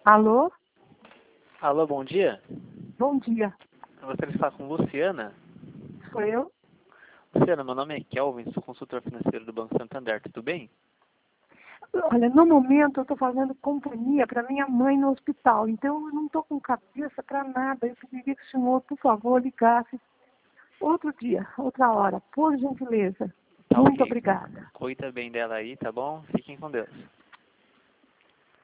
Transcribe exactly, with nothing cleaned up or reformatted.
Alô? Alô, bom dia. Bom dia. Eu gostaria de falar com Luciana. Sou eu? Luciana, meu nome é Kelvin, sou consultor financeiro do Banco Santander, tudo bem? Olha, no momento eu estou fazendo companhia para minha mãe no hospital, então eu não estou com cabeça para nada. Eu pediria que o senhor, por favor, ligasse outro dia, outra hora, por gentileza. Tá Muito ok. obrigada. Cuida bem dela aí, tá bom? Fiquem com Deus.